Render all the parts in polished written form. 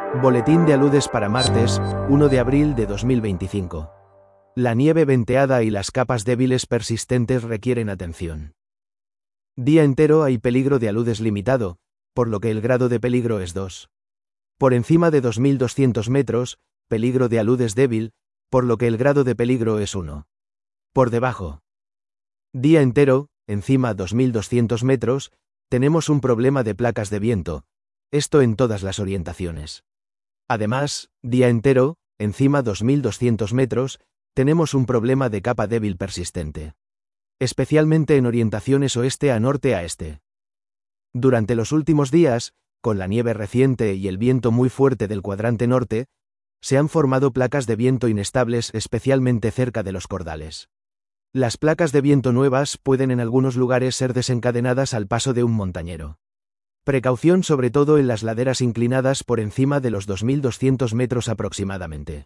Boletín de aludes para martes, 1 de abril de 2025. La nieve venteada y las capas débiles persistentes requieren atención. Día entero hay peligro de aludes limitado, por lo que el grado de peligro es 2. Por encima de 2200 metros, peligro de aludes débil, por lo que el grado de peligro es 1. Por debajo. Día entero, encima 2200 metros, tenemos un problema de placas de viento, esto en todas las orientaciones. Además, día entero, encima 2200 metros, tenemos un problema de capa débil persistente. Especialmente en orientaciones oeste a norte a este. Durante los últimos días, con la nieve reciente y el viento muy fuerte del cuadrante norte, se han formado placas de viento inestables especialmente cerca de los cordales. Las placas de viento nuevas pueden en algunos lugares ser desencadenadas al paso de un montañero. Precaución sobre todo en las laderas inclinadas por encima de los 2200 metros aproximadamente.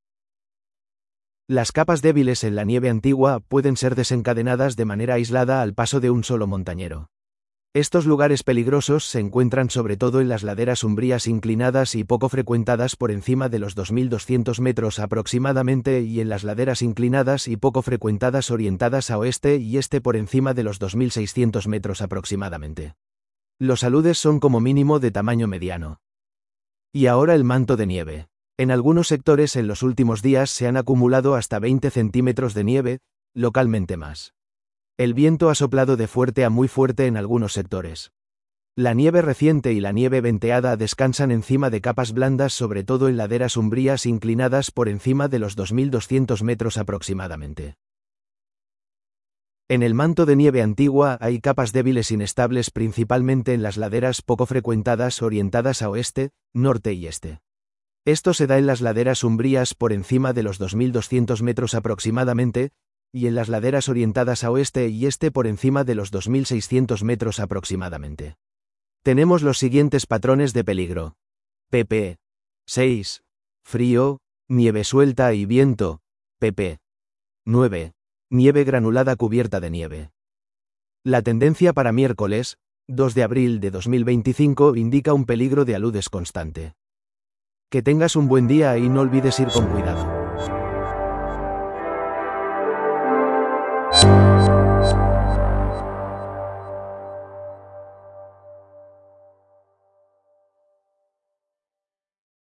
Las capas débiles en la nieve antigua pueden ser desencadenadas de manera aislada al paso de un solo montañero. Estos lugares peligrosos se encuentran sobre todo en las laderas umbrías inclinadas y poco frecuentadas por encima de los 2200 metros aproximadamente y en las laderas inclinadas y poco frecuentadas orientadas a oeste y este por encima de los 2600 metros aproximadamente. Los aludes son como mínimo de tamaño mediano. Y ahora el manto de nieve. En algunos sectores en los últimos días se han acumulado hasta 20 centímetros de nieve, localmente más. El viento ha soplado de fuerte a muy fuerte en algunos sectores. La nieve reciente y la nieve venteada descansan encima de capas blandas sobre todo en laderas umbrías inclinadas por encima de los 2200 metros aproximadamente. En el manto de nieve antigua hay capas débiles inestables principalmente en las laderas poco frecuentadas orientadas a oeste, norte y este. Esto se da en las laderas umbrías por encima de los 2200 metros aproximadamente, y en las laderas orientadas a oeste y este por encima de los 2600 metros aproximadamente. Tenemos los siguientes patrones de peligro. pp. 6. Frío, nieve suelta y viento. pp. 9. Nieve granulada cubierta de nieve. La tendencia para miércoles, 2 de abril de 2025 indica un peligro de aludes constante. Que tengas un buen día y no olvides ir con cuidado.